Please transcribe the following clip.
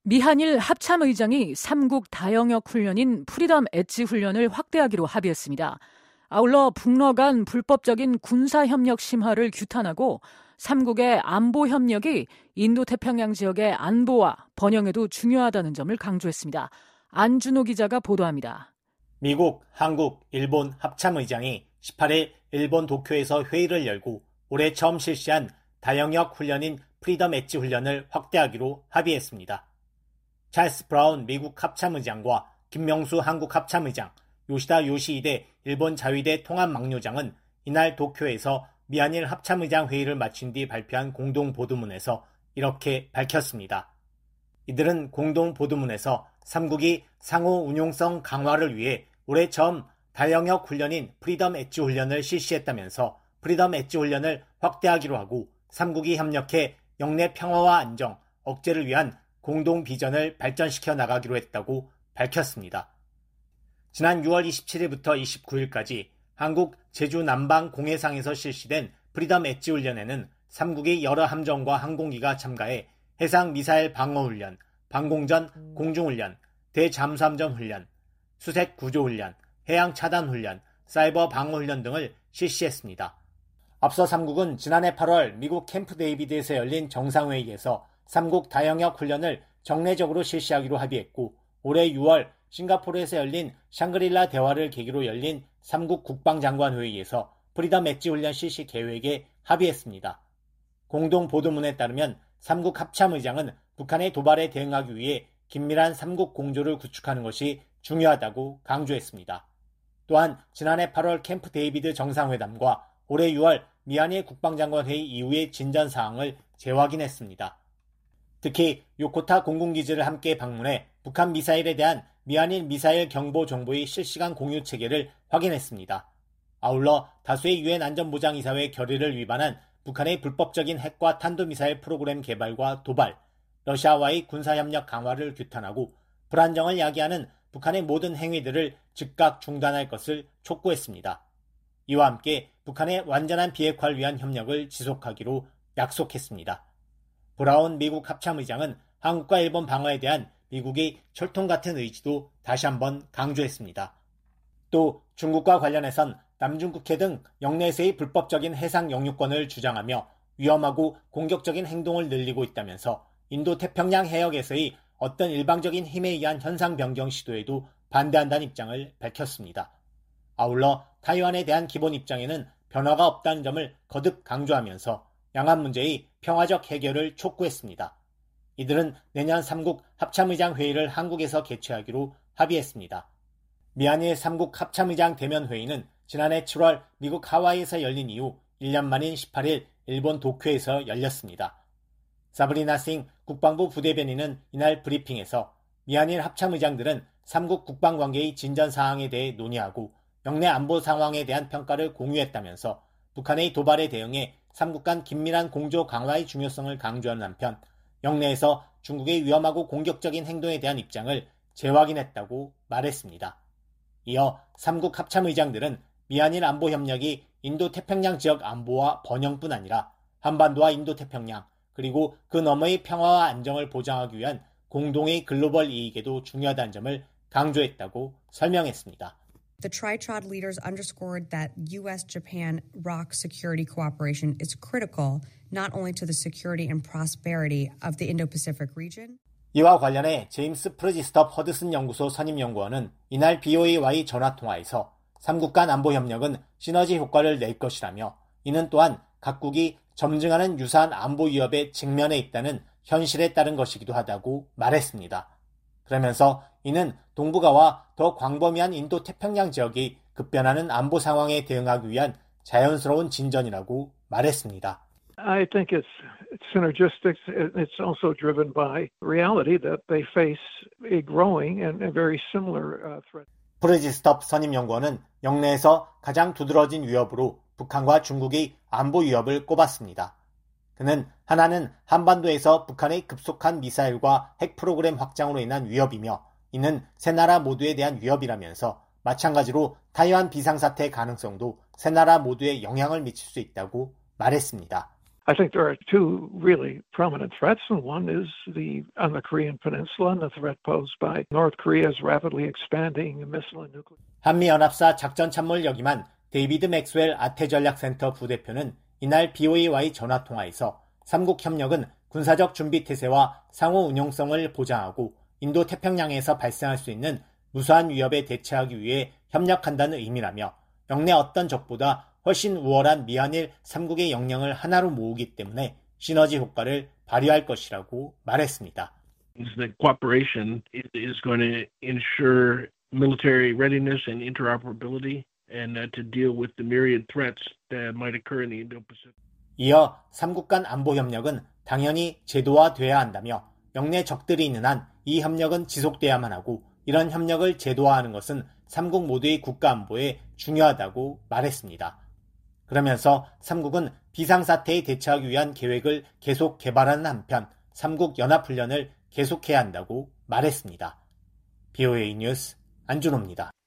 미한일 합참의장이 3국 다영역 훈련인 프리덤 엣지 훈련을 확대하기로 합의했습니다. 아울러 북러 간 불법적인 군사협력 심화를 규탄하고 3국의 안보협력이 인도태평양 지역의 안보와 번영에도 중요하다는 점을 강조했습니다. 안준호 기자가 보도합니다. 미국, 한국, 일본 합참의장이 18일 일본 도쿄에서 회의를 열고 올해 처음 실시한 다영역 훈련인 프리덤 엣지 훈련을 확대하기로 합의했습니다. 찰스 브라운 미국 합참의장과 김명수 한국 합참의장, 요시다 요시히데 일본 자위대 통합막료장은 이날 도쿄에서 미한일 합참의장 회의를 마친 뒤 발표한 공동 보도문에서 이렇게 밝혔습니다. 이들은 공동 보도문에서 3국이 상호 운용성 강화를 위해 올해 처음 다영역 훈련인 프리덤 엣지 훈련을 실시했다면서 프리덤 엣지 훈련을 확대하기로 하고 3국이 협력해 영내 평화와 안정, 억제를 위한 공동 비전을 발전시켜 나가기로 했다고 밝혔습니다. 지난 6월 27일부터 29일까지 한국 제주 남방 공해상에서 실시된 프리덤 엣지 훈련에는 3국의 여러 함정과 항공기가 참가해 해상 미사일 방어 훈련, 방공전 공중훈련, 대잠수함전 훈련, 수색 구조 훈련, 해양 차단 훈련, 사이버 방어 훈련 등을 실시했습니다. 앞서 3국은 지난해 8월 미국 캠프 데이비드에서 열린 정상회의에서 3국 다영역 훈련을 정례적으로 실시하기로 합의했고 올해 6월 싱가포르에서 열린 샹그릴라 대화를 계기로 열린 3국 국방장관회의에서 프리덤 엣지 훈련 실시 계획에 합의했습니다. 공동 보도문에 따르면 3국 합참의장은 북한의 도발에 대응하기 위해 긴밀한 3국 공조를 구축하는 것이 중요하다고 강조했습니다. 또한 지난해 8월 캠프 데이비드 정상회담과 올해 6월 미한일 국방장관회의 이후의 진전 사항을 재확인했습니다. 특히 요코타 공군기지를 함께 방문해 북한 미사일에 대한 미한일 미사일 경보 정보의 실시간 공유 체계를 확인했습니다. 아울러 다수의 유엔 안전보장이사회 결의를 위반한 북한의 불법적인 핵과 탄도미사일 프로그램 개발과 도발, 러시아와의 군사협력 강화를 규탄하고 불안정을 야기하는 북한의 모든 행위들을 즉각 중단할 것을 촉구했습니다. 이와 함께 북한의 완전한 비핵화를 위한 협력을 지속하기로 약속했습니다. 브라운 미국 합참의장은 한국과 일본 방어에 대한 미국의 철통 같은 의지도 다시 한번 강조했습니다. 또 중국과 관련해선 남중국해 등 영내에서의 불법적인 해상 영유권을 주장하며 위험하고 공격적인 행동을 늘리고 있다면서 인도태평양 해역에서의 어떤 일방적인 힘에 의한 현상 변경 시도에도 반대한다는 입장을 밝혔습니다. 아울러 타이완에 대한 기본 입장에는 변화가 없다는 점을 거듭 강조하면서 양안 문제의 평화적 해결을 촉구했습니다. 이들은 내년 3국 합참의장 회의를 한국에서 개최하기로 합의했습니다. 미한일 3국 합참의장 대면 회의는 지난해 7월 미국 하와이에서 열린 이후 1년 만인 18일 일본 도쿄에서 열렸습니다. 사브리나 싱 국방부 부대변인은 이날 브리핑에서 미한일 합참의장들은 3국 국방관계의 진전 사항에 대해 논의하고 영내 안보 상황에 대한 평가를 공유했다면서 북한의 도발에 대응해 3국 간 긴밀한 공조 강화의 중요성을 강조하는 한편 영내에서 중국의 위험하고 공격적인 행동에 대한 입장을 재확인했다고 말했습니다. 이어 3국 합참의장들은 미한일 안보협력이 인도태평양 지역 안보와 번영뿐 아니라 한반도와 인도태평양 그리고 그 너머의 평화와 안정을 보장하기 위한 공동의 글로벌 이익에도 중요하다는 점을 강조했다고 설명했습니다. The Tritrod leaders underscored that U.S.-Japan ROC security cooperation is critical not only to the security and prosperity of the Indo-Pacific region. 이와 관련해 제임스 프르지스톱 허드슨 연구소 선임연구원은 이날 BOA와의 전화통화에서 3국 간 안보협력은 시너지 효과를 낼 것이라며 이는 또한 각국이 점증하는 유사한 안보 위협에 직면해 있다는 현실에 따른 것이기도 하다고 말했습니다. 그러면서 이는 동북아와 더 광범위한 인도태평양 지역이 급변하는 안보 상황에 대응하기 위한 자연스러운 진전이라고 말했습니다. I think it's synergistic. It's also driven by reality that they face a growing and very similar threat. 프르지스톱 선임연구원은 영내에서 가장 두드러진 위협으로 북한과 중국의 안보 위협을 꼽았습니다. 그는 하나는 한반도에서 북한의 급속한 미사일과 핵 프로그램 확장으로 인한 위협이며 이는 세 나라 모두에 대한 위협이라면서 마찬가지로 타이완 비상사태 가능성도 세 나라 모두에 영향을 미칠 수 있다고 말했습니다. I think there are two really prominent threats, and one is on the Korean Peninsula and the threat posed by North Korea's rapidly expanding missile and nuclear. 한미연합사 작전참모를 역임한 데이비드 맥스웰 아태전략센터 부대표는 이날 BOA와의 전화통화에서 삼국 협력은 군사적 준비 태세와 상호 운용성을 보장하고 인도 태평양에서 발생할 수 있는 무수한 위협에 대처하기 위해 협력한다는 의미라며 영내 어떤 적보다 훨씬 우월한 미한일 3국의 역량을 하나로 모으기 때문에 시너지 효과를 발휘할 것이라고 말했습니다. The cooperation is going to ensure military readiness and interoperability and to deal with the myriad threats that might occur in the Indo-Pacific. 이어 3국 간 안보 협력은 당연히 제도화돼야 한다며 영내 적들이 있는 한 이 협력은 지속돼야만 하고 이런 협력을 제도화하는 것은 3국 모두의 국가 안보에 중요하다고 말했습니다. 그러면서 3국은 비상사태에 대처하기 위한 계획을 계속 개발하는 한편 3국 연합훈련을 계속해야 한다고 말했습니다. BOA 뉴스 안준호입니다.